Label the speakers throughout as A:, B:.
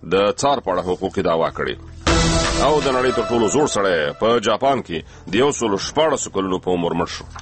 A: د څار په اړه حقوقي دعوا کړې او د نړۍ تر ټولو زوړ سړی په جاپان کې د 114 کلونو په عمر مړ شو.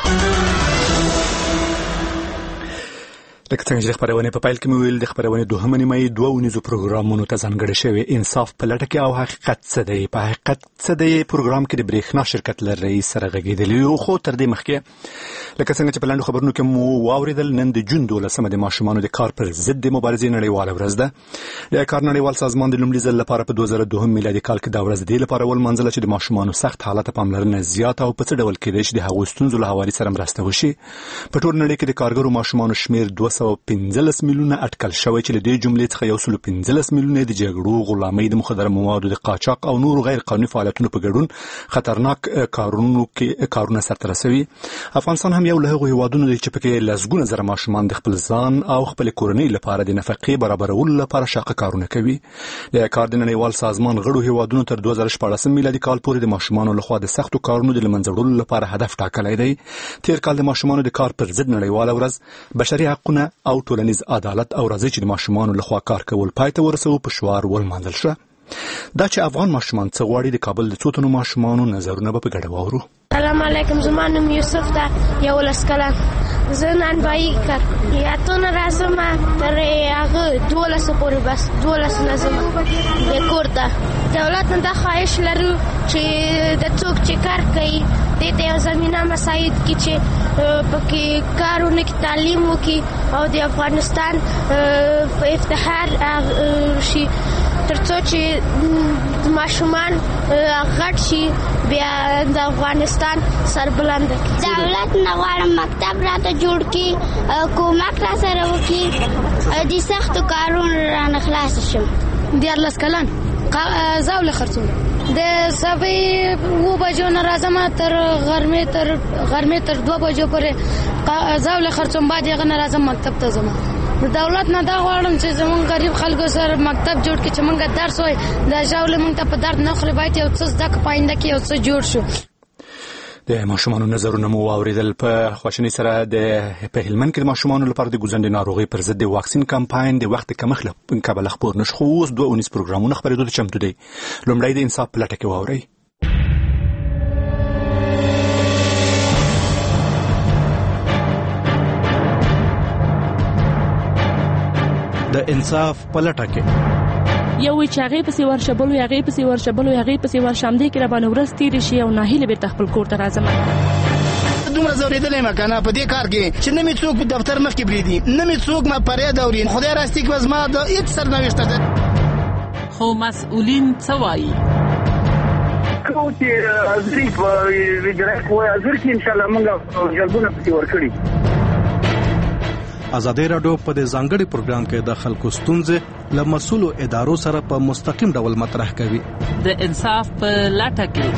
B: لکه څنګه چې د خبرونې په پیل کې مې ویل د خبرونې دوهمه نیمه دوه ونیزو پروګرامونو ته ځانګړی شوی انصاف په لټه کې او حقیقت څه دی. په حقیقت څه دی پروګرام کې د برېښنا شرکت له رئیس سره غږېدلی یو، خو تر دې مخکې لکه څنګه چې په لاندې خبرونو کې مو واورېدل، نن د جون 12 د ماشومانو د کار پر ضد د مبارزې نړیواله ورځ ده. د کار نړیوال سازمان د لومړي ځل لپاره په 2002 میلادي کال کې دا ورځ د لپاره ولمانځله چې د ماشومانو سخت حالت پاملرنه زیات او په څه ډول کېدای شي د هغو ستونزو له هواري سره مرسته وشي. په ټول نړۍ کې د کارګرو ماشومانو شمیر 215 میلیونه اټکل شوی چې له دې جملې څخه 115 میلیونه د جګړو، غلامۍ، د مخدره موادو د قاچاق او نور غیر قانوني فعالیتونو په ګډون خطرناک کارونه سرته رسوي. افغانستان هم یو له هغو هیوادونو دی چې پکې لسګونه زره ماشومان د خپل ځان او خپل کورنۍ لپاره د نفقې برابرولو لپاره شاقه کارونه کوي. د کار د نړیوال سازمان غړو هیوادونو تر 2014 میلادي کال پورې د ماشومانو لخوا د سختو کارونو د لمنځه وړلو لپاره هدف ټاکلی دی. تیر کال د ماشومانو د کار پر ضد نړیواله ورځ بشري حقونه او ټولنیز عدالت او راځي چې د ماشومانو لخوا کار کول پای ته ورسوي په شعار ولمانځل شو. دا چې افغان ماشومان څه غواړي د کابل د څو تنو ماشومانو نظرونه به په ګډه واورو.
C: سلام علیکم، زما نوم یوسف ده، 11 کلن. زه نن بایي کار یاتونه راځم تر هغه 12 پورې، بس 12 لازم د کور ته. دولت نه دا خواهش لرو چې د څوک چې کار کوي دې ته زمينه مساعد کی چې پکې کارونه کې تعلیم وکي او د افغانستان په افتخار شي، ترڅو چې ماشومان غټ شي بیا د افغانستان سربلند کړي. دولت نه غواړم مکتب راته جوړ کړي، کومک را سره وکړي، د سختو کارونو رانه خلاص شم. 11 کلن زاوله خرڅوم د سبې 2 بجو نه راځم تر غرمې تر 2 بجو پورې زاوله خرڅوم، بعد یې نه راځم مکتب ته ځم. د دولت نه دا غواړم چې زمونږ غریب خلکو سره مکتب جوړ کړي چې مونږ درس وای دا ژاوله مونږ ته په درد نه خوري، باید یو څه زده کړو، پاینده کې یو څه جوړ شو.
B: د ماشومانو نظرونه مو واورېدل. په خواشینۍ سره په هلمند کې د ماشومانو لپاره د ګوزندې ناروغۍ پر ضد د واکسین کمپاین د وخت کمښت له کبله خپور نشو، خو اوس 2 اونیز پروګرامونه خپرېدو ته چمتو دی. لومړی د انصاف په لټه کې واورئ. د انصاف په لټه کې
D: یو چې هغه پسې ورشبلو، هغه پسې ورشبلو، هغه پسې ورشمدې کې را باندې ورځ تیرې شي او ناهیله بیرته خپل کور ته راځم.
E: دومره زورېدلی یم کنه په دې کار کې چې نه مې څوک په دفتر مخکې بریدي، نه مې څوک ما فریاد اوري. خدای راستي کې زما د هېڅ سرنوشته ده.
D: خو مسؤلین څه وایي؟
F: کوم چې حاضري په وجرای کوی حاضر کې انشاءالله موږ جلبونه پسې ورکړي.
G: ازادي راډیو په دې ځانګړي پروګرام کې د خلکو ستونزې له مسؤلو ادارو سره په مستقیم ډول مطرح کوي.
D: د انصاف په لټه کې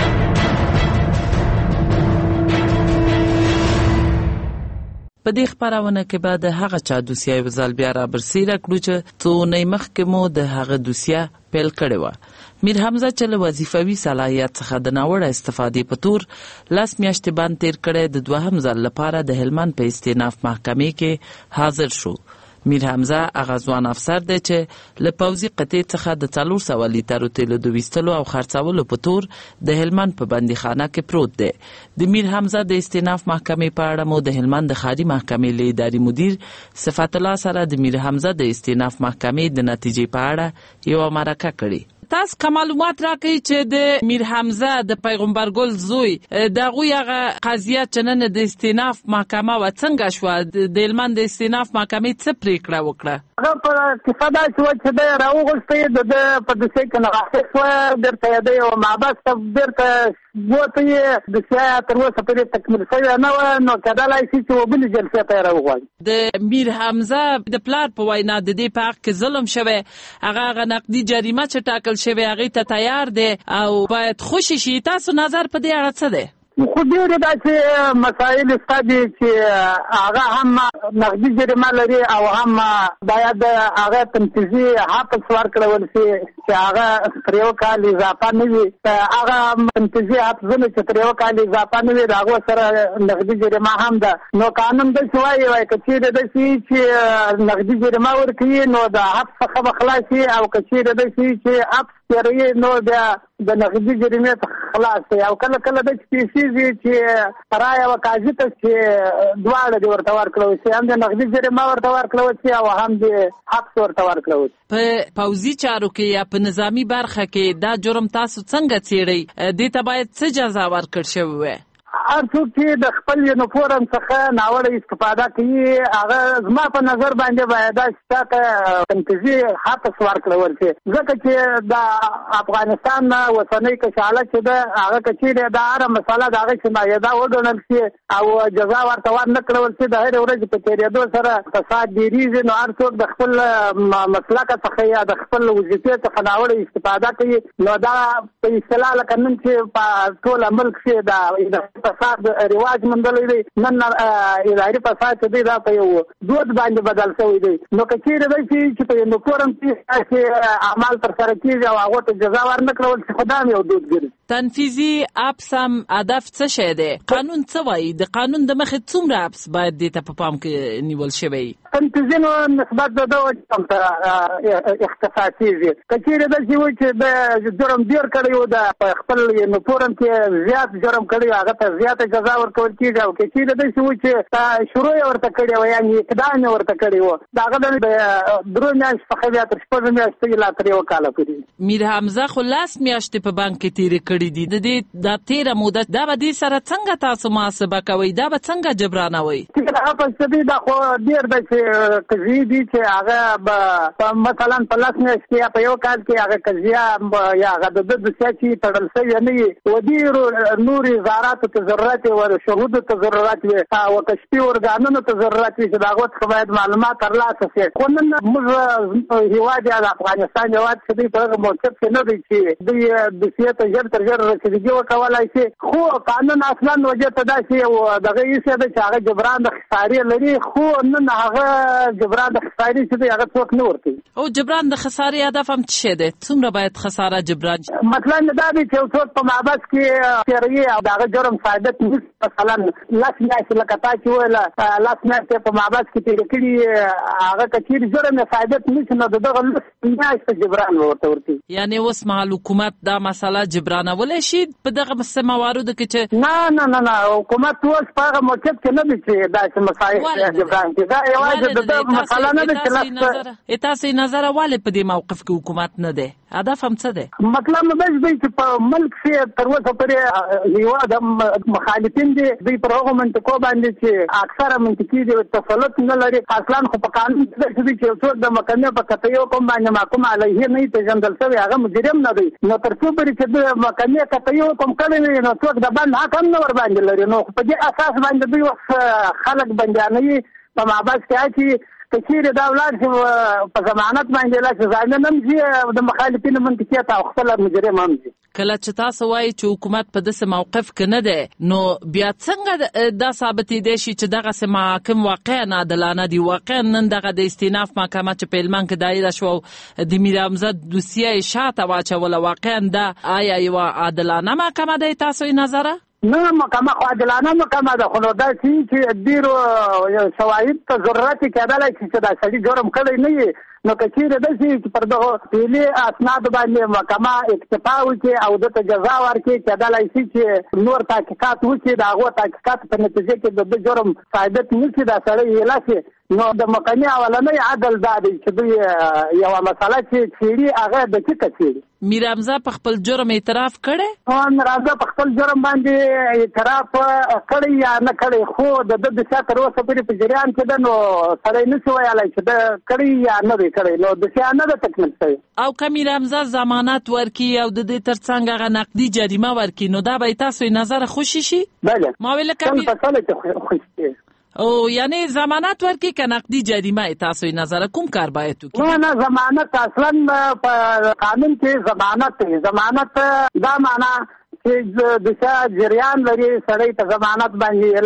D: په دې خبرونه کې بعد هغه چا دوسیه یو ځل بیا را برسېره کړو چې څو نه مخکې مو د هغه دوسیه پیل کړې وه. میر حمزه چې له وظیفوي صلاحیت څخه د ناوړه استفادې په تور 10 میاشتې باندې تیر کړی د 2 ځل لپاره د هلمند په استیناف محکمې کې حاضر شو. میر حمزه هغه ځوان افسر دی چې له پوځي قطعې څخه د 400 لیترو تیلو د ویستلو او خرڅولو په تور د هلمند په بندیخانه کې پروت دی. د میر حمزه د استیناف محکمې په اړه مو د هلمند د ښاري محکمې له اداري مدیر صفت الله سره د میر حمزه د استیناف محکمې د نتیجې په اړه یو مرکه کړې. تاسو کوم معلومات راکړئ چې د میر حمزه د پیغمبر ګل زوی دغه هغه قضیه چې نن د استیناف محکمه و څنګه شو، د هلمند د استیناف محکمې څه پریکړه وکړه؟
F: هغه په کفاده شو چې د راوغښتې د په دسې کې نه راځي بیرته د یو معبد ته بیرته وته د سیا تر اوسه پرې تکمیل شوی نه و، نو کېدلای شي چې وبلې جلسې ته راوغواړي.
D: د میر حمزه د پلار په وینا د دې په حق کې ظلم شوی، هغه نقدي جریمه چې ټاکل شوی هغه ته تیار دی او باید خوشی شي. تاسو نظر په دې اړه څه دی؟
F: خو ډېر داسې مسایل شته دي چې هغه هم نقدي جریمه لري او هم باید هغه تنفیذي حبس ورکړل شي چې هغه تر یو کال اضافه نه وي. هغه تنفیذي حبسونه چې تر یو کال اضافه نه وي د هغو سره نقدي جریمه هم ده. نو قانون داسې وایي که چېرې داسې چې نقدي جریمه ورکوي نو د حبس څخه به خلاص شي او که چېرې داسې چې حبس تېروي نو بیا د نقدي جریمې څخه خلاص دی. او کله کله داسې پیسې دي چې رایه او قاضي ته چې دواړه دې ورته ورکړل شي، هم د نقدي جریمه ورته ورکړل شي او هم د حبس ورته ورکړل شي.
D: په پوځي چارو کې یا په نظامی برخه کې دا جرم تاسو څنګه څېړئ؟ دې ته باید څه جزا ورکړل شوې وای؟
F: هر څوک چې د خپل یونیفورم څخه ناوړه استفاده کوي هغه زما په نظر باندې باید دا ته تنفیذي حبس ورکړل شي، ځکه چې د افغانستان اوسنۍ کشاله چې ده هغه که چېرې دا هره مسله د هغې چې مایده وګڼل شي او جزا ورته ورنه کړل شي، د هرې ورځې په تېرېدو سره فساد ډېرېږي. نو هر څوک د خپل مسلکه څخه یا د خپل وظیفې څخه ناوړه استفاده کوي. نو دا په اصطلاح لکه نن چې په ټوله ملک کې د فساد رواج مندلې دی، نن اداري فساد چې دی دا په یو دود باندې بدل شوی دی. نو که چېرې دی چې په یونیفورم کې اعمال ترسره کېږي او هغو ته جزا ورنه کړول شي، خو دا هم یو دود ګرځي.
D: تنفیذي حبس هم هدف څه شی دی؟ قانون څه وایي؟ د قانون د مخې څومره حبس باید دې ته په پام کې نیول شوی؟
F: تنفیذي نو نسبت د دغو جرم ته اختصاصېږي. که چېرې داسې وي چې د جرم ډېر کړی و، د خپل یونیفورم کې زیات جرم کړی و، هغه ته زیاته جزا ورکول کېږي. او که چېرې داسې و چې شروع یې ورته کړې وه یعنې اقدام یې ورته کړی و، د هغه د 3 میاشتې څخه بیا تر 6 میاشتې لا تر 1 کاله پورې.
D: میر حمزه خو 10 میاشتې په بانک کې تېرې کړي دي. د دې دا تېره موده دا به دې سره څنګه تاسو محاسبه کوئ؟ دا به څنګه جبرانوئ؟
F: هغه په دې دا خو ډېر ده چې قضیې دي چې هغه به مثلا په 10 میاشتې یا په 1 کال کې هغه قضیه یا هغه د دوسیه چې تړل شوې نه وي و ډېرو نورو وزاراتو ته ضرورت وي، شهودو ته ضرورت وي او کشفي ارګانونو ته ضرورت وي چې د هغو څخه باید معلومات ترلاسه شي. خو نن موږ هېواد یا د افغانستان هېواد چې دوی په هغه موقف کې نه دی چې دوی دوسیې ته ژر تر ژره رسېدګي وکولای شي. خو قانون اصلا وجه ته داسې یو دغه ایسې ده چې هغه جبران د خسارې لري، خو نن هغه جبران د خسارې چې دی هغه څوک نه ورکوي.
D: او جبران د خسارې هدف هم څه شی دی؟ څومره باید خساره جبران شي؟
F: مطلب دا دی چې یو څوک په محبس کې تېروي او د هغه جرم ثابت نه مثلا 10 میاشتې لکه تا چې ویله 10 میاشتې په محبس کې تېرې کړي، هغه که چېرې جرم یې ثابت نه شي نو د دغه 10 میاشتې جبران به ورته ورکوي.
D: یعنې اوس مهال حکومت دا مسله جبرانولی شي په دغه مواردو کې چې
F: نه حکومت اوس په هغه موقف کې نه دی چې داسې مسایل جبران کړي. دا یوازې د ده مسله نه ده چې
D: تاسې نظره ولې په دې موقف کې حکومت نه دی؟ هدف هم څه دی؟
F: مطلب نو داسې دی چې په ملک کې تر اوسه پورې هېواد مخالفین دي، دوی پر هغو منطقو باندې چې اکثره منطقي دي تسلط نه لري. اصلا خو په قانون کې داسې دی چې یو څوک د محکمې په قطعي حکم باندې محکوم علیه نه وي پېژندل شوی، هغه مجرم نه دی. نو تر څو پورې چې د محکمې قطعي حکم کړی وي نو څوک د بند حق هم نه ورباندې لري. نو په دې اساس باندې دوی اوس خلک بندیانوي، په محبس کې اچي. که چېرې دا ولاړ شي په ضمانت باندې لا چې ضامن هم شي د مخالفینو منطقې ته او خپله مجرم هم شي.
D: کله چې تاسو وایي چې حکومت په داسې موقف کې نه دی، نو بیا څنګه دا ثابتېدی شي چې دغسې محاکم واقعا عادلانه دي؟ واقعا نن دغه د استیناف محکمه چې په هلمند کې دایره شوه د میر حمزه دوسیه یې شاته واچوله، واقعا دا آیا یوه عادلانه محکمه دی تاسو یې نظره؟
F: نه محکمه خو عادلانه محکمه ده، خو نو داسې چې ډېرو شواهد ته ضرورت یې کېدلی شي چې دا سړي جرم کړی نه وي. نو که چېرې داسې چې پر دغو فعلي اسنادو باندې محکمه اکتفا وکړي او ده ته جزا ورکړي، کېدلی شي چې نور تحقیقات وکړي، د هغو تحقیقات په نتیجه کې د ده جرم ثابت نه شي، دا سړی ویله شي. نو د محکمې اولنی عدل دا دی چې دوی یوه مسله چې څېړي هغه دقیقه څېړي.
D: میر حمزه په خپل جرم اعتراف کړی؟
F: میر حمزه په خپل جرم باندې اعتراف کړی یا نه کړی، خو د ده دوسیه تر اوسه پورې په جریان کې ده، نو سړی نه شي ویلی چې ده کړی یا نه دی کړی، نو دوسیه نه ده تکمیل شوې.
D: او که میر حمزه ضمانت ورکړي او د دې تر څنګ هغه نقدي جریمه ورکړي، نو دا به تاسو یې نظره خوشي شي؟
F: بله
D: ما ویل که
F: خوشي
D: او یعنی ضمانت ورکړي که نقدي جریمه تاسو یې نظره کوم کار باید وکړي؟
F: نه ضمانت اصلا په قانون کې ضمانت دا معنا چې د څه جریان لري سړی ته ضمانت باندې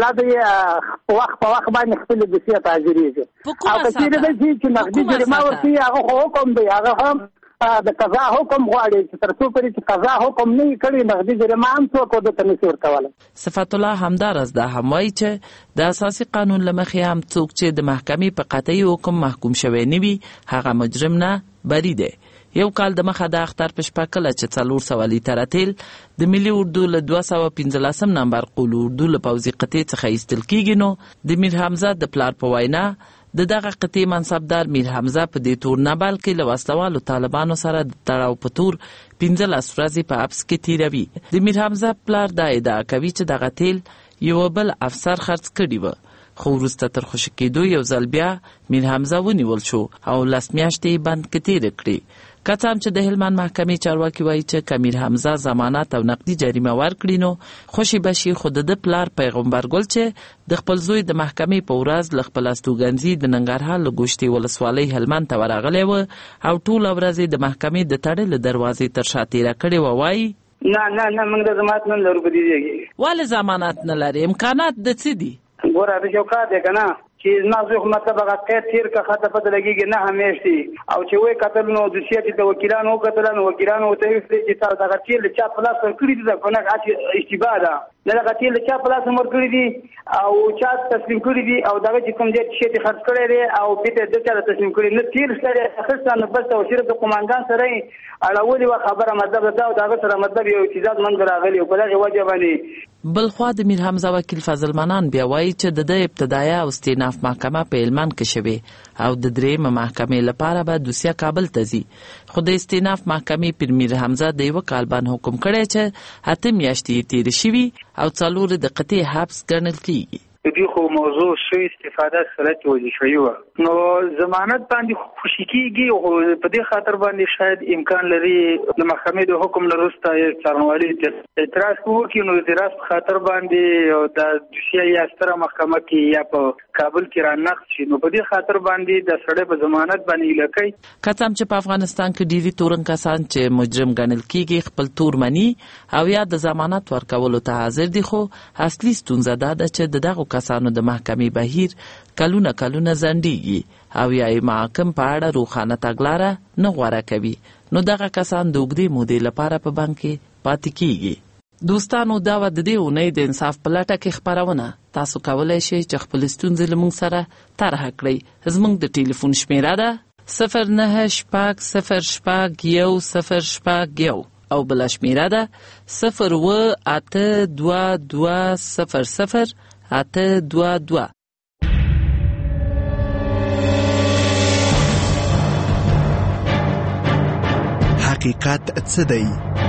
F: لا وخت په وخت باندې خپل د څه تاجریږي او کله چې نقدي جریمه ورسي هغه حکم دی هغه هم د قضا حکم غواړي چې تر څو پورې چې قضا حکم نه کړي نقدي جریمه هم څوک د تنسي ورکول.
D: صفات الله همدارس د هموای چې د اساسي قانون لمخې هم څوک چې د محکمې په قطعي حکم محکوم شوی نه وي هغه مجرم نه بری دی. یو کال د مخه د اختر په شپه کله چې 400 لیټره تیل د ملي اردو له 215 نمبر قول اردو له پوځي قطعې څخه ایستل کیږي نو د میر حمزه د پلار په وینا د دغه قطعې منصبدار میر حمزه په دې تور نه بلکې له وسلوالو طالبانو سره د تړاو په تور 15 ورځې په حبس کې تیروي. د میر حمزه پلار دا ادعا کوي چې دغه تیل یو بل افسر خرڅ کړي و خو وروسته تر خوشي کېدو یو ځل بیا میر حمزه ونیول شو او 10 میاشتې بند کې تیر کړي. که څه هم چې د هلمند محکمې چارواکي وایي چې که میر حمزه ضمانت او نقدي جریمه ورکړي نو خوشي بشي خو د پلار پیغمبر ګل چې د خپل زوی د محکمې په ورځ له خپل استوګنځي د ننګرهار له ګوشتې ولسوالۍ هلمند ته ورغلی و او ټوله ورځ د محکمې د تړلې دروازې تر شا تیره کړې وه. وایي
F: نه موږ د ضمانت نه لرو په دې ځای کې.
D: ولې ضمانت نه لري؟ امکانات د څه دي؟
F: ګوره د یو کار دی که نه چې نازو مطلب هغه قید تیر که خطه پته لګېږي نه همیشتي او چې وایي کتل نو دوسیه چې د وکیلانو وکتله نو وکیلانو ورته ویل چې تا دغه تیل چا په لاس ورکړي دي خو نه اشتباه ده نه دغه تیل چا په لاس ورکړي دي او چا تسلیم کړي دي او دغه چې کوم ځای چې خرڅ کړی دی او بیرته د چا تسلیم کړي نه تیل سره اخیسته نو بس او صرف د قوماندان سره اړولې وه خبره مطلب ده او دغه سره مطلب یو امتیازات منځ راغلي او په دغې وجه باندې.
D: بلخوا د میر حمزه وکیل فضل منان بیا وایي چې د ابتدایه او استیناف محکمه په هلمند کې شوې او د درېیمه محکمې لپاره به دوسیه کابل ته ځي خو د استیناف محکمې پر میر حمزه د یوه کال باندې حکم کړی چې 8 میاشتې یې تېرې شوي او 4 د قطعې حبس ګڼل کیږي.
H: دې خو موضوع شوی استفاده سره وظیفوي و نو ضمانت باندې خوشی کیږي او په دې خاطر باندې شاید امکان لري د محکمې د حکم لروسته څارنوالي اعتراض وکړي نو د اعتراض په خاطر باندې د دوسیه یا ستره محکمه کې یا په کابل کې رانغښت شي نو په دې خاطر باندې د سړی په ضمانت باندې لکۍ
D: کتم چې په افغانستان کې ډیری تورن کسان چې مجرم ګڼل کیږي خپل تور مني او یا د ضمانت ورکولو ته حاضر دي خو اصلي ستونزه دا ده چې دغه کسانو د محکمې بهیر کلونه ځنډیږي او یا محاکم په اړه روښانه تګلاره نه غوره کوي نو دغه کسان د اوږدې مودې لپاره په بند کې پاتې کیږي. دوستانو دا و د دې اونۍ د انصاف په لټه کې خپرونه. تاسو کولی شئ چې خپل ستونزې له موږ سره طرحه کړئ. زموږ د ټلیفون شمیره ده 09 او بله شمیره ده 082200822.
I: حقیقت څه دی؟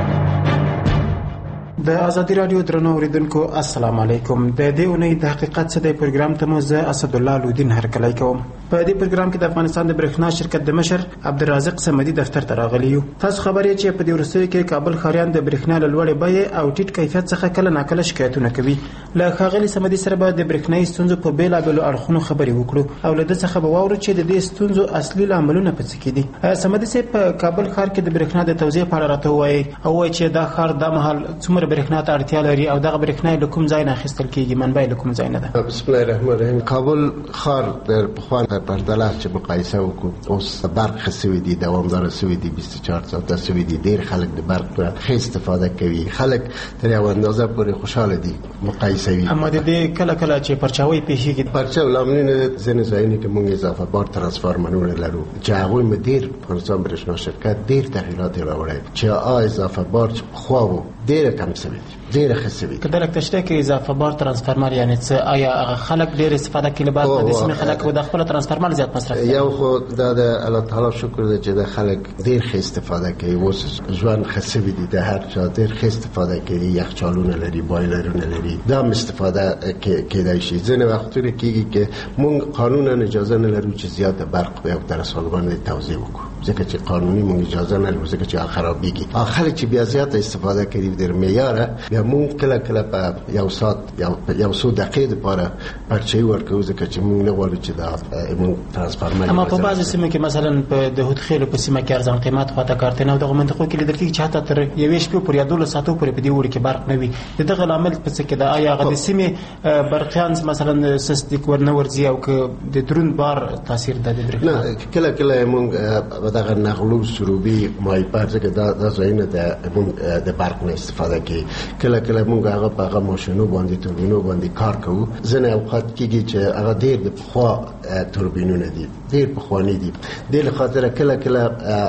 J: د ازادي رادیو درنو اوریدونکو السلام علیکم. د دې اونۍ د حقیقت څه دی پروګرام ته مو زه اسد الله لودین هرکلی کوم. په دې پروګرام کې د افغانستان د برېښنا شرکت د مشر عبدالرازق صمدي دفتر ته راغلی یو. تاسو خبر یې چې په دې وروستیو کې کابل ښاریان د برېښنا له لوړې بیې او ټیټ کیفیت څخه کله ناکله شکایتونه کوي. له ښاغلي صمدي سره به د برېښنایي ستونزو په بېلابېلو اړخونو خبرې وکړو او له ده څخه به واورو چې د دې ستونزو اصلي لاملونه په څه کې دي. صمدي صاحب په کابل ښار کې د برېښنا د توزیع په اړه راته ووایي او وایي چې دا ښار دا مهال څومره برېښنا ته اړتیا لري او دغه برېښنا له کوم ځای نه اخیستل کیږي، منبع له کوم ځای نه ده.
K: بسم الله الرحمن الرحیم. کابل ښار د پخوان په پرتله چې مقایسه وکړو اوس برق شوی دی، دوامدار شوی دی، 24 ساعته شوی دی. ډیر خلک د برق څخه استفاده کوي، خلک تر یو اندازه پورې خوشاله دي مقایسه وي.
J: اما د دې کله چې پرچاوي پیښیږي
K: پرچاو لاملونه ځینې ځایونه کې موږ اضافه بار ترانسفارمرونه لرو چې هغوی مدیر افغانستان برېښنا شرکت ډیر تغییرات راوړي چې اضافه بار خو ډیر کم شوی دی، ډیر ښه شوی.
J: کله لکه تشته کې اضافه بار ترانسفارمر یعنی څه آیا خلک ډیر استفاده کوي بعد د سیمه خلک د خپل ترانسفارمر زیات مصرف کوي؟
K: یو خو د الله تعالی شکر دی چې د خلک ډیر ښه استفاده کوي. اوس ژوند ښه شوی دی، د هر چا ډیر ښه استفاده کوي، یخچالونه لري، بایلرونه لري، دا استفاده کېدای شي. ځینې وختونه کېږي چې موږ قانونا اجازه نه لرو چې زیات برق په یو ترانسفارمر باندې توزیع وکړو. ځکه چې قانوني مونږ اجازه نه لرو، ځکه چې خرابېږي. خلک چې بیا زیاته استفاده کوي ډېر معیاره، بیا مونږ کله کله په یو ساعت یو څو دقیقې لپاره پرچې ورکوو، ځکه چې مونږ نه غواړو چې دا مونږ ترانسفارمر.
J: اما په بعضو سیمو کې مثلا په د هودخیلو په سیمه کې ارزان قیمت خواته کارتنه او دغه منطقو کې لیدل کېږي چې حتی تر یوې شپې پورې یا 12 ساعتو پورې په دې وړي کې برق نه وي. د دغه لامل په څه کې ده؟ آیا هغه د سیمې برقیان مثلا سستیک ورنه ورځي او که د درون بار تاثیر ده د برېښنا؟
K: نه، کله کله مونږ دغه نغلو سروبي مایپر ځکه دا ځایونه مونږ د برق نه استفاده کوي. کله کله مونږ هغه په هغه ماشینو باندې توربینو باندې کار کوو. ځینې اوقات کېږي چې هغه ډېر د پخوا توربینونه دي، ډېر پخواني دي. دې له خاطره کله کله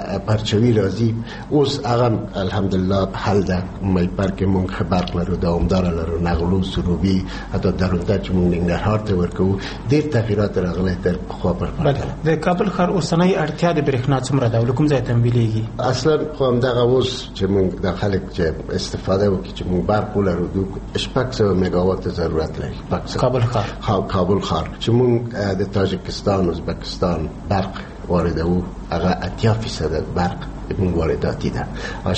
K: پرچوي راځي. اوس هغه الحمدلله حل ده. مایپر کې مونږ ښه برق لرو، دوامداره لرو. نغلو سروبي حتی درونده چې مونږ ننګرهار ته ورکوو، ډېر تغییرات راغلی تر پخوا په پرتله.
J: د کابل ښار اوسنۍ اړتیا د برېښنا څومره ده او له کوم ځای تمویلېږي؟
K: اصلا خو همدغه اوس چې مونږ د خلک چې استفاده وکړي چې مونږ برق ولرو 600 میگاوات ضرورت لري.
J: کابل ښار
K: چې مونږ د تاجکستان، ازبکستان برق واردوو، هغه 80% برق مونږ وارداتي ده.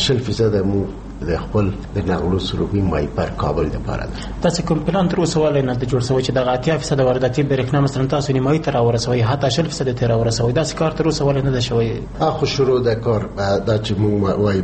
K: 80% مونږ د خپل د نغلو سروبي مایپر کابل لپاره ده.
J: تاسو کوم پلان تر اوسه ولې نه د جوړ شوی چې دغه 80% وارداتي برېښنا مثلا تاسو نیمایي ته راورسوي، حتی 80% ته راورسوي؟ داسې کار تر اوسه ولې نه ده شوی؟
K: خو شروع د کار دا چې مونږ وایي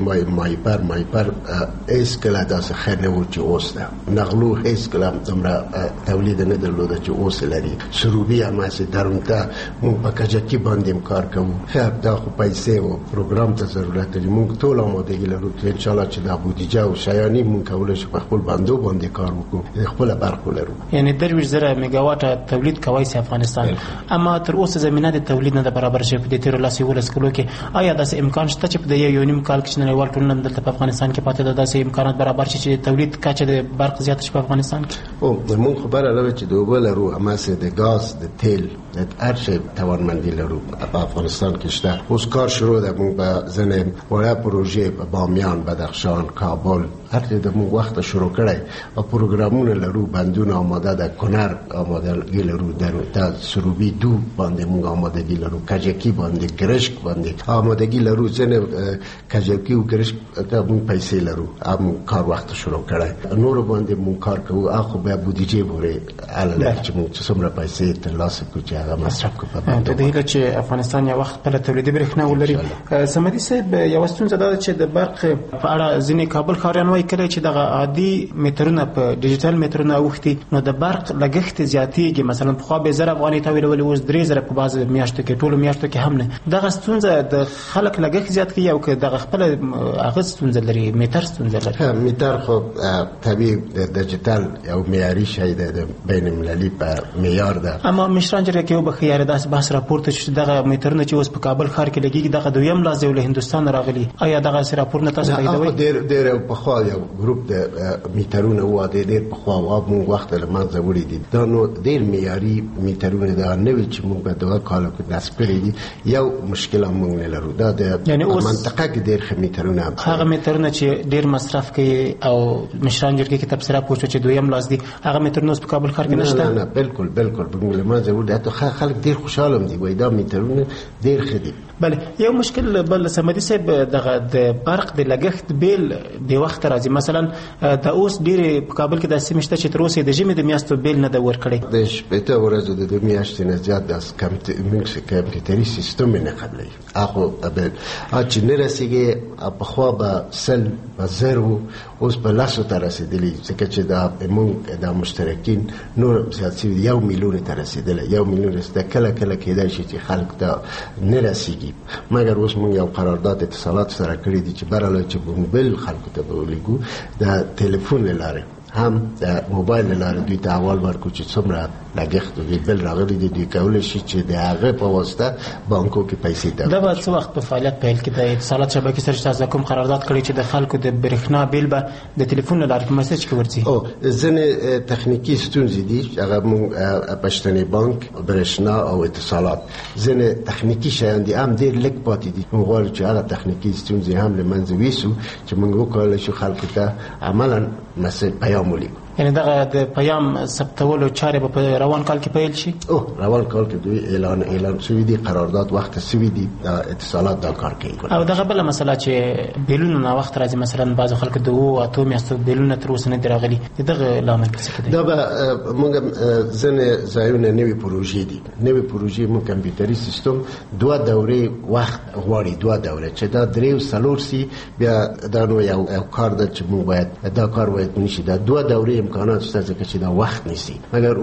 K: مایپر هیڅ کله داسې ښه نه و چې اوس ده. نغلو هیڅ کله دومره تولید نه درلوده چې اوس لري. سروبي هماسې درونته مونږ په کجکي باندې کار کوو. دا خو پیسې او پروګرام ته ضرورت لري. مونږ ټول آمادګي لرو چې ان شاء الله چې دا بودیجه او شایانی مونږ کولای شو په خپل بندو باندې کار وکړو، خپل برق ولرو.
J: یعنی 23,000 میگاواټه تولید کوي سي افغانستان. اما تر اوسه زمينه د تولید نه د برابر شي په دې تیر لاسي ولس کلو کې. آیا داسې امکان شته چې په یو نیم کال کې نړیوال ټولنه دلته په افغانستان کې پاتې ده داسې امکانات برابر شي چې تولید کچه د برق زیات شي په افغانستان کې؟
K: او مونږ خبره لرو چې د اوبه لرو، هماسې د غاز، د تیل، د هر شي توانمندي لرو په افغانستان کې شته. اوس کار شروع ده. مونږ په ځنې وړه پروژې په بامیان، بدخشان، کابل هر څه د مونږ وخت شروع کړی او پروګرامونه لرو. بندونه آماده ده. کنر آمادګي لرو. د سروبي دو باندې مونږ آمادګي لرو. کجکي باندې، ګرشک باندې آمادګي لرو. ځنې کجکي او ګرشک ته مونږ پیسې لرو. هم کار وخت شروع کړی. نور باندې مونږ کار کوو. اخو بیا بودیجه پورې اړه چې مونږ څومره پیسې ترلاسه کړو چې هغه مصرف کړو.
J: د دې چې افغانستان یو وخت په تولید برېښنا ولري. سمدي صاحب، یو ستونزه ده چې د برق په اړه ځینې کابل ښاریان وایي کله چې دغه عادي میټرونه په ډیجیټل میټرونه اوختي نو د برق لګښت زیاتېږي. مثلا په خوا به 1000 افغانۍ ته ویلول، اوس 3000 په بعض میاشتو کې، ټولو میاشتو کې هم نه. دغه ستونزه د خلک لګښت زیات کوي او که دغه خپل هغه ستونزه لري، میټر ستونزه لري.
K: میټر خو طبیعي د ډیجیټل یو معیاري شی دی، د بین المللي په معیار ده. اما
J: مشران جرګه کې یو بخیار داس بحث راپورته چې دغه میټرونه چې اوس په کابل ښار کې لګيږي دغه دویم لاس دی له هندستان راغلي. آیا دغه راپورونه تاسو تاییدوي؟
K: ډېر په خوا یو ګروپ د میټرونه و ډېر په خوا او مونږ وخت له منځه وړي دي. دا نو ډېر معیاري میټرونه دا نوې چې مونږ په دغه کال کې نصب کړی دي. یو مشکل مونږ نه لرو. دا د منطقه کې ډېر ښه میټرونه
J: هغه میټرونه چې ډېر مصرف کوي او مشران جرګه کې تبصره پوښتنه چې دویم لاس دي، هغه میټرونه په کابل ښار کې نشته.
K: نه بالکل مونږ له منځه وړي. ته خلک ډېر خوشاله دي وای دا میټرونه ډېر ښه دي.
J: بله، یو مشکل بل سمدي صاحب، دغه د برق د لګښت بیل د وخت راځي. مثلا د اوس ډېر په کابل کې د سیمه شته چې تر اوسه د ژمي د میاشتو بیل نه د ورکړي.
K: د شپږ ورځو د میاشتې نه زیات د کمپیوټري سیستم نه قبلې. اخو بل چې نه رسیږي په خوا به سل زرو اوس په لاسو ته رسیدلی، ځکه چې دا موږ د مشترکین نور زیات 1 میلیون ته رسیدلی. 1 میلیون رسیدل کله کېدای شي چې خلک ته نه رسیږي. مګر اوس موږ یو قرارداد اتصالات سره کړی دی چې براله چې موبایل خلکو ته ولګو د ټلیفون لاره هم د موبایل لاره دوی ته اول ورکو چې څومره لګښت دی بل راغلی دی دوی کولای شي چې د هغه په واسطه بانکو کې پیسې ته.
J: دا به څه وخت په فعالیت پیل کې د اتصالات شبکې سره تاسو کوم قرارداد کړی چې د خلکو د برېښنا بیل به د ټلیفون لاره په میسج کې ورځي؟
K: او ځنې تخنیکی ستونزې دي هغه موږ پښتني بانک، برېښنا او اتصالات ځنې تخنیکی شیان دي هم ډېر لږ پاتې دي. موږ غواړو چې هغه تخنیکی ستونزې هم له منځه ویسو چې موږ وکولای شو خلکو ته عملاً مسج پیام ولیکو.
J: یعنی دغه د پیام ثبتولو چارې په روان کال کې پیل شي.
K: روان کال کې دوی اعلان شوی دی، قرارداد وخت شوی دی، اتصالات دا کار کوي.
J: او دغه بل مسله چې بیلونه نا وخت راځي، مثلا بعض خلک د 2 میاشتو بیلونه تر اوسه نه دی راغلي، دغه لامل څه دی؟
K: دا به موږ ځنې ځایونه نوې پروژې دي، نوې پروژې موږ کمپیوټري سیستم 2 دورې وخت غواړي، 2 دورې چې دا 3 او 4 سي، بیا دا نو یو کار ده چې موږ باید دا کار باید نشي، دا 2 دورې امکانات شته چې دا وخت نشي، مګر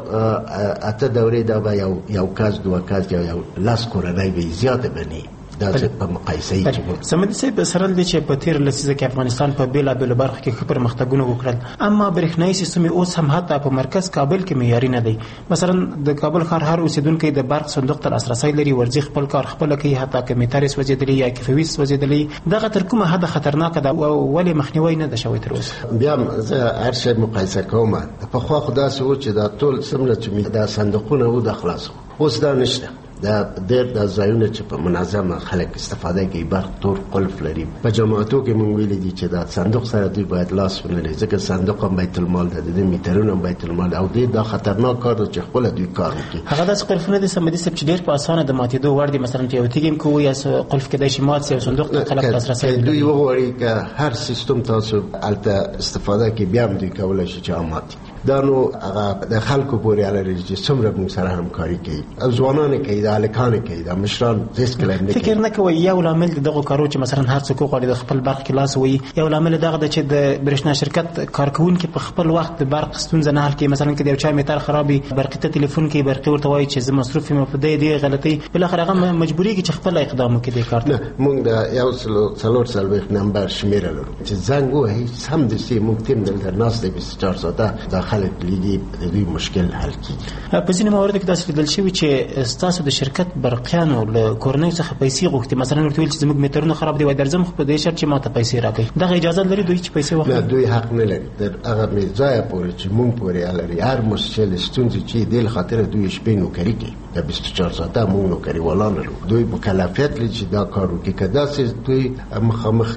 K: اته دورې دا به یو کس 2 کس یا یو لاس کورنۍ به زیاته بني. دا په مقایسه کې
J: سمدي صاحب سره د چې په تیر لسیزه کې افغانستان په بیلابل برخو کې خبر مختګونه وکړل، اما برېښنایي سیستم اوس هم حتی په مرکز کابل کې معیاري نه دی. مثلا د کابل ښار هر اوسیدونکو د برق صندوق تر لاسرسي لري، ورځي خپل کار خپل کوي، حتی که میټر سوځېدلی یا کیفویس سوځېدلی، دغه تر کومه حد خطرناک ده او ولې مخنیوي نه ده شوی تر اوسه؟
K: بیا زه هر شی مقایسه کوم، په خو خدا سو چې دا ټول سمره چې دا صندوقونه و د خلاصو اوس دا نشته. دا ډېر د ځایونه چې په منظمه خلک استفاده کوي برق تور قلف لري. په جماعتو کې مونږ ویلي دي چې دا صندوق سره دوی باید لاس ونلري، ځکه صندوق هم بیت المال ده، د میټرونو هم بیت المال او دا خطرناک کار دی چې خپل دوی کار وکړي.
J: هغه داسې قلفونه دي سمدي صاحب چې ډېر په اسانه د ماتېدو وړ دي، مثلا په یو تیګم کې یا قلف کېدای شي مات شي او صندوق ته خلک لاسرسي
K: دوی وغواړي که هر سیستم تاسو الته استفاده کوي بیا هم دوی کولی شي چې امات دا نو هغه د خلکو پورې اړه لري چې څومره موږ سره همکاري کوي، او ځوانان کوي، د هلکان کوي، د مشران هیڅ کله نه
J: فکر نه کوي. یو لامل دغه کارو چې مثلا هر څوک غواړي د خپل برق کې لاس وي، یو لامل دغه د چې د برېښنا شرکت کارکونکي په خپل وخت د برق ستونزه نه حل کوي. مثلا که د یو چا میټر خرابي، برقي ته ټلیفون کوي، برقي ورته وایي چې زه مصروف یم، په دې غلطي بل اخر هغه مجبوريږي چې خپل اقدام وکړي د کار ته.
K: موږ د یو څلور نمبر شمیره لرو چې زنګ وهي سم د سي موږ تیم دلته ناس د 24 ساعته داخله لیدي د دوی مشکل حل کیږي.
J: په ځینې موارد کې داسې لیدل شوي چې ستاسو د شرکت برقیانو له کورنۍ څخه پیسې غوښتي، مثلا ورته ویل چې زموږ میټرونه خراب دي وای درځم خو په دې شرط چې ماته پیسې راکړي. دغه اجازه لري دوی چې پیسې واخلي؟
K: نه، دوی حق نه لري. در هغه ځای پورې چې موږ پورې لري هر مشکل ستونزې چې د خاطر دوی شپې نوکري کوي، د 24 ساعته موږ نوکري ولا نه لرو. دوی مکلفیت لري چې دا کار وکړي، کدا چې دوی مخامخ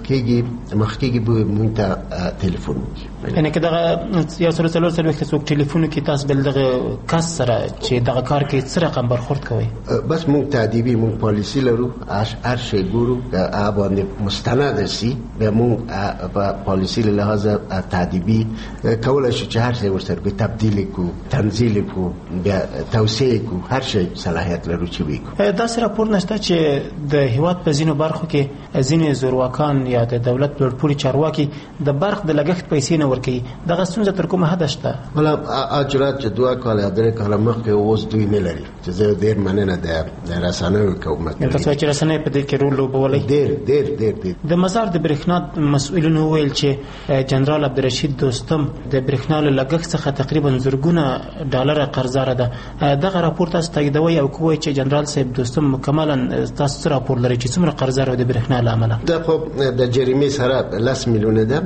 K: کېږي به موږ ته ټلیفون وکړي.
J: یعنی که دغه یو څلور څوک ټلیفون کې تاسو بل دغه کس سره چې دغه کار کې څه رقم برخورد کوي؟
K: بس موږ تعدیبي موږ پالیسی لرو، هر شی ګورو که باندې مستند شي به موږ په پالیسی له لحاظه تعدیبي کولای شو چې هر شی ورسره به تبدیل کو، تنزیل کو، بیا توسعه کو، هر شی صلاحیت لرو چې وکړو.
J: دا سره راپور نشته چې د هیواد په ځینو برخو کې ځینې زورواکان یا د دولت لوړپوړي چارواکي د برق د لګښت پیسې نه ورکوي، دغه ستونزه تر کومه حد شته؟
K: بله اجرات چې 2 کاله 3 کاله مخکې اوس دوی نه لري، چې زه ډېر مننه د رسنیو کوم.
J: تاسو چې رسنۍ په دې کې رول لوبولی؟
K: ډېر.
J: د مزار د برېښنا مسؤلینو ویل چې جنرال عبدالرشید دوستم د برېښنا له لګښت څخه تقریبا زرګونه ډالر قرضدار ده. دغه راپور تاسو تاییدوي او کوی چې جنرال صاحب دوستم مکملا تاسو راپور لري چې څومره قرضدار د برېښنا له امله؟
K: دا خو د جریمې سره 10 میلیونه ده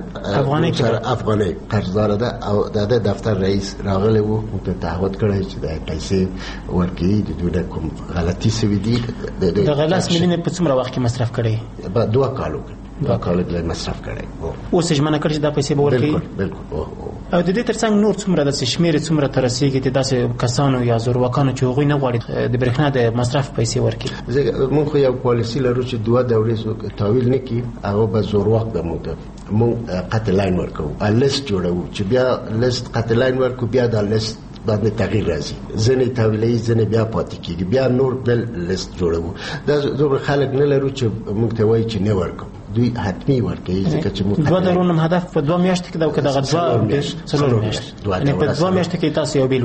K: افغاني قرضدار ده، او د دفتر رئیس راغلی و ته تعهد کړی چې د پیسې ورکړي، د دوی کوم غلطي سوي دي.
J: د غلاس میلیونه په څومره وخت کې مصرف کړي؟
K: په 2 کالو کې مصرف کړي.
J: اوس ژمنه کړی چې دا پیسې به ورکړي؟
K: بالکل.
J: او د دې ترڅنګ نور څومره د شمیر څومره تر رسیدي چې داسې کسانو یا زورواکانو چې هغوی نه غواړي د برېښنا د مصرف پیسې ورکړي؟
K: موږ خو یو پالیسی لرو چې 2 دورې تاویل نه کړي، هغه به زورواک به موږ قطع لاین ورکوو، لیست جوړوو چې بیا لیست قطع لاین ورکوو، بیا دا لیست باندې تغییر راځي، ځنې تاویلي ځنې بیا پاتې کېږي، بیا نور بل لیست جوړوو. دا دومره خلک نه لرو چې موږ ته وایي چې نه ورکوو، دوی حتمی ورکوي، ځکه چې موږ
J: 2 درونم هدف په 2 میاشتې کې دا که دغه 4 میاشتې یعنې په 2 میاشتې کې تاسو یو بیل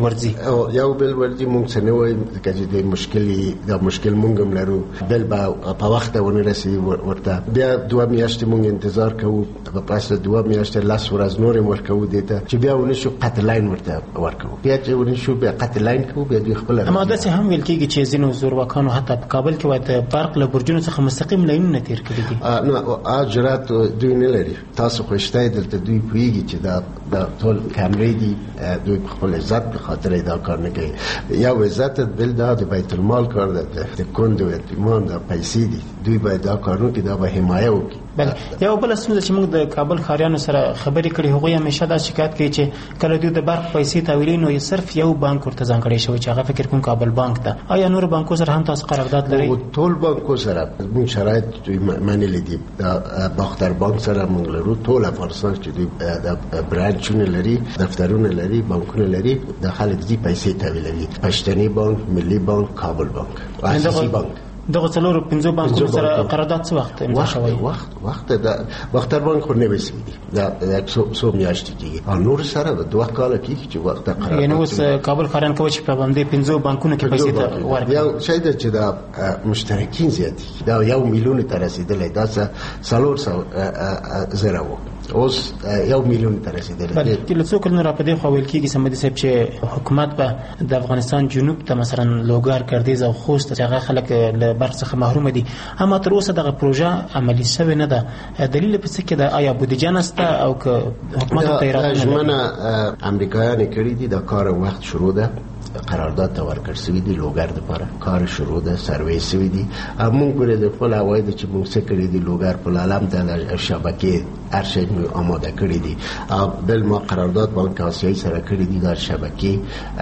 J: ورځي
K: موږ څه نه وایو، ځکه چې د مشکل موږ هم لرو، بل به په وخت ونه رسي ورته، بیا 2 میاشتې موږ انتظار کوو، په پس 2 میاشتې 10 ورځې نور هم ورکوو دې ته چې بیا ونه شو قطع لاین ورته ورکوو، بیا چې ونه شو بیا قطع لاین کوو، بیا دوی خپل.
J: اما داسې هم ویل کېږي چې ځینو زورواکانو حتی په کابل کې وایي د برق له برجونو څخه مستقیم لاینونه تیر کړي دي.
K: اجرات دوی نه لري، تاسو خو شته دلته دوی پوهیږي چې دا ټول کیمرې دي، دوی په خپل عزت په خاطر دا کار نه کوي. یو عزت بل دا د بیت المال کار ده، د کندو یتیمان دا پیسې دي، دوی باید دا کارونه کې دا به حمایه وکړي.
J: بله یو بل ستونزه چې موږ د کابل ښاریانو سره خبرې کړې هغوی همیشه دا شکایت کوي چې کله دوی د برق پیسې تحویلوي نو صرف یو بانک ورته ځانګړی شوی چې هغه فکر کوم کابل بانک ده. آیا نور بانکو سره هم تاسو قرارداد لرئ؟
K: ټول بانکو سره موږ شرایط دوی منلي دي. د باختر بانک سره موږ لرو. ټول افغانستان چې دوی د برانچونه لري، دفترونه لري، بانکونه لري، د خلک دي پیسې تحویلوي. پښتني بانک، ملي بانک، کابل بانک، اساسي بانک.
J: دغه څلور پنځه بانکونو سره قرارداد څه وخت امضا شوی؟
K: وخت د باختر بانک خو نوی سوی دی، دا څو میاشتې کېږي، او نور سره به 2 کاله کېږي چې وخت قرارداد.
J: یعنې اوس کابل ښاریان کوي چې په باندې 5 بانکونو کې پیسې ورکړي.
K: یو شی ده چې دا مشترکین زیات دي، دا 1 میلیون ته رسیدلی، دا 400,000 وو، اوس 1 میلیون ته رسیدلی.
J: بلکې له څو کلونو را په دې خوا ویل کېږي صمدي صاحب چې حکومت به د افغانستان جنوب ته مثلا لوګر، ګردیز او خوست چې هغه خلک له برق څخه محروم دي، اما تر اوسه دغه پروژه عملي شوې نه ده. دلیل په څه کې ده؟ آیا بودیجه نشته او که حکومت ته اراده نه
K: ژمنه امریکایانو کړې دي، د کار وخت شروع ده، قرارداد ته ورکړل شوي دي لوګر دپاره، کار شروع ده، سروې شوي دي. موږ ګورې د خپل عوایدو چې موږ څه کړي دي لوګر په لالم د شبکې هر شی موږ آماده کړي دي. بل ما قرارداد بانک آسیایي سره کړي دي د شبکې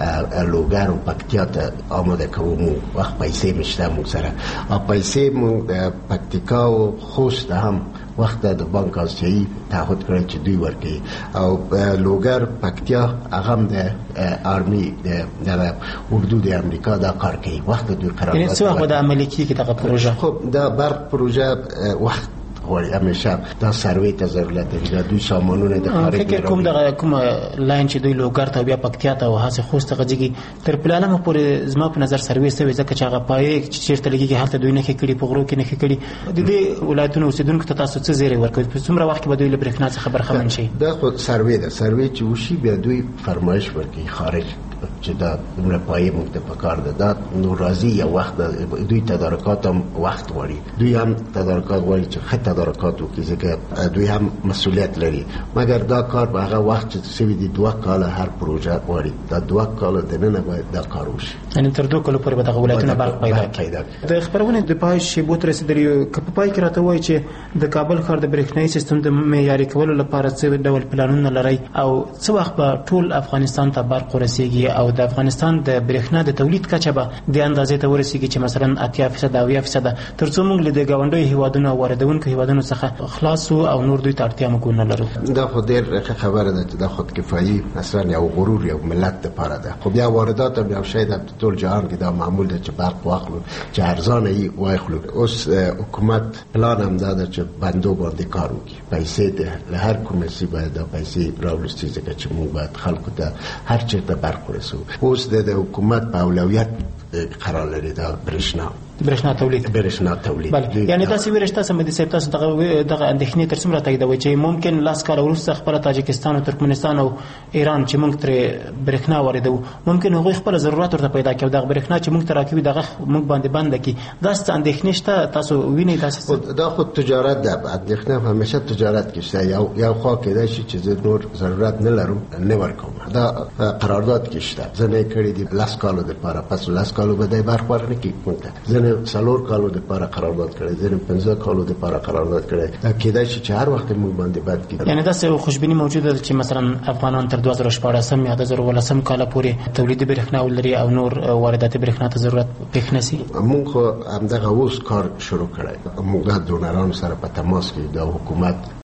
K: لوګر او پکتیا ته آماده کوو. موږ وخت پیسې مشته موږ سره، پیسې موږ د پکتیکا او خوست هم وخت د بانک آسیایي تعهد کړی چې دوی ورکوي، او لوګر پکتیا هغه هم د آرمی د اردو د امریکا دا کار کوي. وخت دوی قرارداد
J: یعنې څه وخت به د عملي کېږي دغه پروژه؟
K: خب دا برق پروژه وخت غواړي، همیشه دا سروې ته ضرورت لري، دوی سامانونه د خارج
J: فکر کوم دغه کوم لاین چې دوی لوګر ته بیا پکتیا ته او هڅه خوست ته غځېږي تر پلانمه پورې زما په نظر سروې شوې، ځکه چې هغه پایې چې چېرته لګېږي هلته دوی نښې کړي، په غرو کې نښې کړي. د دې ولایتونو اوسېدونکو ته تاسو څه زیری ورکوئ؟ په څومره وخت کې به دوی له برېښنا څخه برخمن شي؟
K: دا خو سروې ده، سروې چې وشي بیا دوی فرمایش ورکوي خارج چې دا دومره پایې موږ ته پکار ده. دا نو راځي یو وخت دوی تدارکات هم وخت غواړي، دوی هم تدارکات غواړي چې ښه تدارکات وکړي، ځکه دوی هم مسؤلیت لري. مګر دا کار په هغه وخت چې سوي دي 2 کاله هر پروژه غواړي، دا 2 کاله دننه باید دا کار وشي.
J: یعنې تر 2 کالو پورې به دغه ولایتونه برق پیدا کړي. د خپرونې د پای شیبو ته رسېدلي، که په پای کې راته وایي چې د کابل ښار د برېښنایي سیستم د معیاري کولو لپاره څه ډول پلانونه لرئ او څه وخت به ټول افغانستان ته برق ورسېږي او د افغانستان د برېښنا د تولید کچه به د اندازې ته ورسېږي چې مثلا 80% او 80% تر څو موږ له د ګاونډیو هیوادونو او واردونکو هیوادونو څخه خلاص او نور دوی ته اړتیا موږ نه لرو.
K: دا خو ډېر ښه خبره ده چې دا خودکفایي اصلا یو غرور یو ملت دپاره ده. خو بیا واردات هم یو شی ده، ټول جهان کې دا معمول ده چې برق واخلو، چې ارزانه یې واخلو. اوس حکومت پلان هم دا ده چې بندو باندې کار وکړي، پیسې ده له هر کومه سی باید دا پیسې راوړستي، ځکه چې موږ باید خلکو ته هر چېرته برق ورسوو. اوس د حکومت په اولویت قرار لري دا برېښنا تولید.
J: بله، یعنی تاسو ورشته سمدي صاحب، تاسو دغه اندېښنې تر څومره تاییدوي چې ممکن لاس کال وروسته خپل تاجکستان او ترکمنستان او ایران چې موږ تر برېښنا واردوو، ممکن هغوی خپل ضرورت ورته پیدا کړي، دغه برېښنا چې موږ ته راکوي دغه موږ باندې بنده کړي. داسې اندېښنې شته تاسو وینئ؟
K: دا خو تجارت ده، اندېښنه همیشه تجارت کې شته. یو خوا کېدای شي چې زه نور ضرورت نه لرم نه ورکوم، دا قرارداد کې شته. زه نه کړی دي 10 کالو دپاره، پس 10 کالو به دی برق ورنه کړي موږ ته. زه 4 کالو دپاره قرارداد کړی، زه 15 کالو دپاره قرارداد کړی. دا کېدای شي چې هر وخت موږ باندې بد کړي.
J: یعنې داسې خوشبیني موجوده ده چې مثلا افغانان تر 2014 یا 2018 کال پورې تولیدي برېښنا ولري او نور وارداتي برېښنا ته ضرورت پېښ نه شي.
K: موږ خو همدغه اوس کار شروع کړی، موږ د ډونرانو سره په تماس کې د حکومت